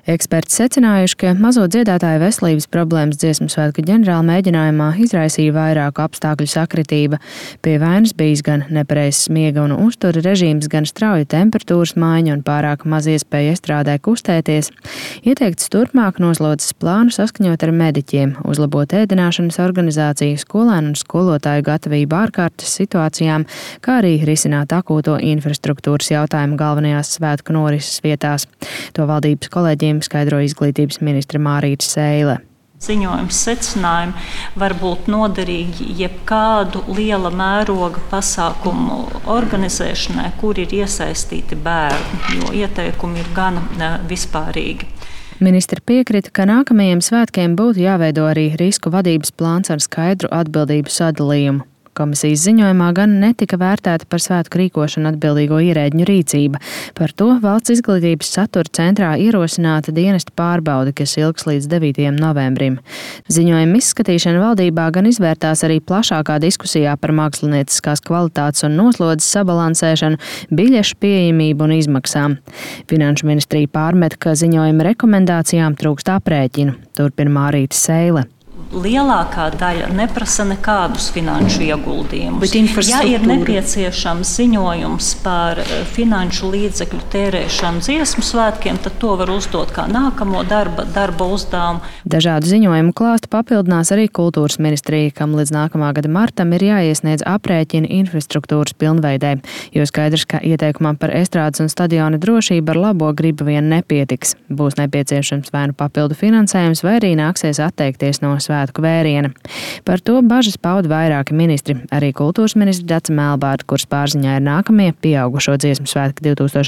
Eksperti secinājuši, ka mazo dziedātāju veselības problēmas Dziesmu svētku ģenerāla mēģinājumā izraisīja vairāku apstākļu sakritība. Pie vainas bijis gan nepareizs miega un uztura režīms, gan strauja temperatūras maiņa un pārāk maz iespēja estrādē kustēties. Ieteikts turpmāk noslodzes plānu saskaņot ar mediķiem, uzlabot ēdināšanas organizāciju, skolēnu un skolotāju gatavību ārkārtas situācijām, kā arī risināt akūto infrastruktūras jautājumu galvenajās svētku norises vietās. To valdības kolēģiem skaidro izglītības ministre Mārīte Seile. Ziņojums secinājumi var būt noderīgi jebkādu liela mēroga pasākumu organizēšanai, kur ir iesaistīti bērni, jo ieteikumi ir gana vispārīgi. Ministre piekrita, ka nākamajiem svētkiem būtu jāveido arī risku vadības plāns ar skaidru atbildību sadalījumu. Komisijas ziņojumā gan netika vērtēta par svētku rīkošanu atbildīgo ierēģņu rīcība. Par to Valsts izglītības satura centrā ierosināta dienesta pārbaude, kas ilgs līdz 9. novembrim. Ziņojuma izskatīšana valdībā gan izvērtās arī plašākā diskusijā par mākslinieciskās kvalitātes un noslodzes sabalansēšanu, biļešu pieejamību un izmaksām. Finanšu ministrija pārmet, ka ziņojuma rekomendācijām trūkst aprēķinu. Turpina Mārīte Seile. Lielākā daļa neprasa nekādus finanšu ieguldījumus. Ja ir nepieciešams ziņojums par finanšu līdzekļu tērēšanu Dziesmu svētkiem, tad to var uzdot kā nākamo darba uzdevumu. Dažādu ziņojumu klāstu papildinās arī kultūras ministrija, kam līdz nākamā gada martam ir jāiesniedz aprēķini infrastruktūras pilnveidei, jo skaidrs, ka ieteikumam par estrādes un stadiona drošību ar labo gribu vien nepietiks. Būs nepieciešams vai nu papildu finansējums, vai arī nāksies atteikties no svētku vēriena. Par to bažas pauda vairāki ministri, arī kultūras ministri Dace Melbārde, kuras pārziņā ir nākamie pieaugušo Dziesmu svētki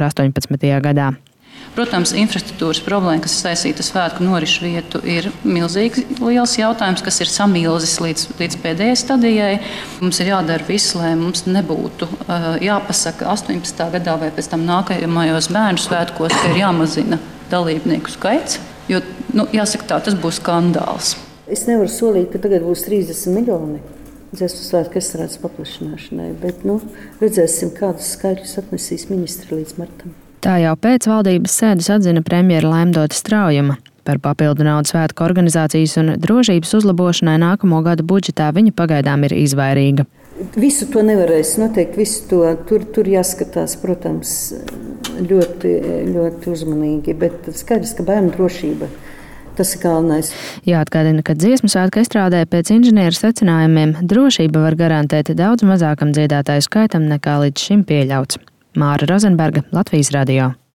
2018. gadā. Protams, infrastruktūras problēma, kas saistīta ar svētku norišu vietu, ir milzīgi liels jautājums, kas ir samilzis līdz pēdējai stadijai. Mums ir jādara viss, lai mums nebūtu jāpasaka 18. gadā vai pēc tam nākamajos bērnu svētkos, ka ir jāmazina dalībnieku skaits, jo, jāsaka tā, tas būs skandāls. Es nevaru solīt, ka tagad būs 30 miljoni Dziesmu svētku estrādes paplašināšanai, bet redzēsim, kādus skaitļus atnesīs ministri līdz martam. Tā jau pēc valdības sēdes atzina premjera Laimdota Straujuma. Par papildu naudu svētku organizācijas un drošības uzlabošanai nākamo gadu budžetā viņa pagaidām ir izvairīga. Visu to nevarēs noteikt, tur jāskatās, protams, ļoti, ļoti uzmanīgi, bet skaidrs, ka bērnu drošība. Tas ir galvenais. Jāatgādina, ka Dziesmu svētku estrādē pēc inženieru secinājumiem drošība var garantēt daudz mazākam dziedātāju skaitam nekā līdz šim pieļauts. Māra Rozenberga, Latvijas radio.